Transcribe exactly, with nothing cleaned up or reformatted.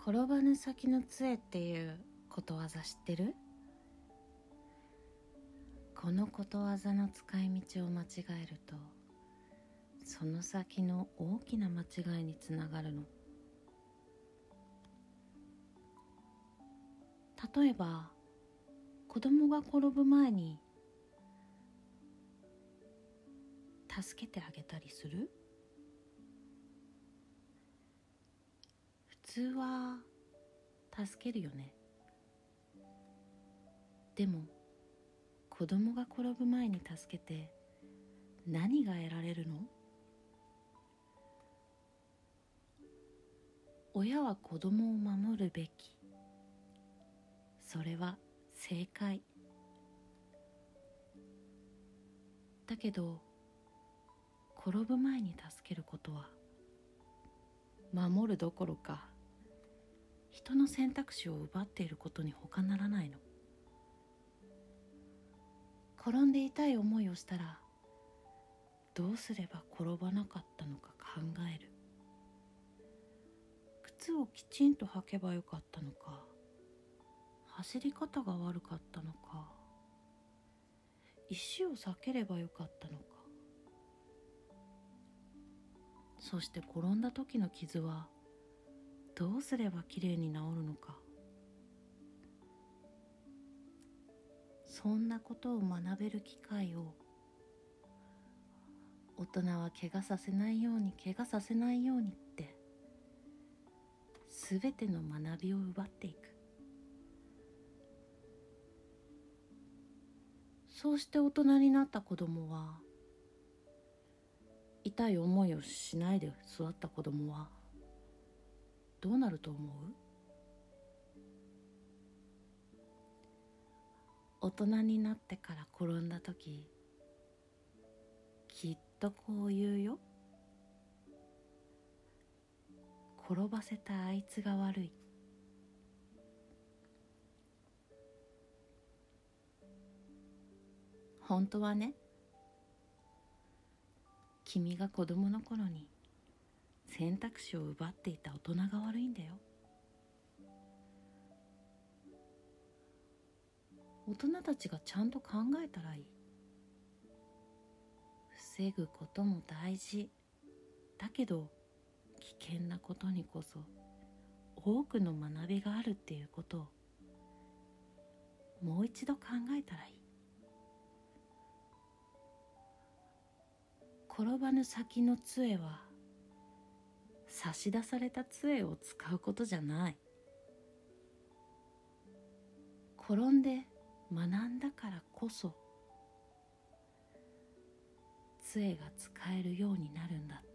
転ばぬ先の杖っていうことわざ知ってる？このことわざの使い道を間違えると、その先の大きな間違いにつながるの。例えば、子供が転ぶ前に助けてあげたりする？普通は助けるよね。でも子供が転ぶ前に助けて何が得られるの？親は子供を守るべき。それは正解。だけど転ぶ前に助けることは守るどころか人の選択肢を奪っていることに他ならないの。転んで痛い思いをしたらどうすれば転ばなかったのか考える。靴をきちんと履けばよかったのか、走り方が悪かったのか、石を避ければよかったのか。そして転んだ時の傷はどうすればきれいに治るのか。そんなことを学べる機会を大人は怪我させないように怪我させないようにってすべての学びを奪っていく。そうして大人になった子供は、痛い思いをしないで育った子供はどうなると思う？大人になってから転んだとき、きっとこう言うよ。転ばせたあいつが悪い。本当はね、君が子供の頃に選択肢を奪っていた大人が悪いんだよ。大人たちがちゃんと考えたらいい。防ぐことも大事だけど、危険なことにこそ多くの学びがあるっていうことをもう一度考えたらいい。転ばぬ先の杖は差し出された杖を使うことじゃない。転んで学んだからこそ杖が使えるようになるんだって。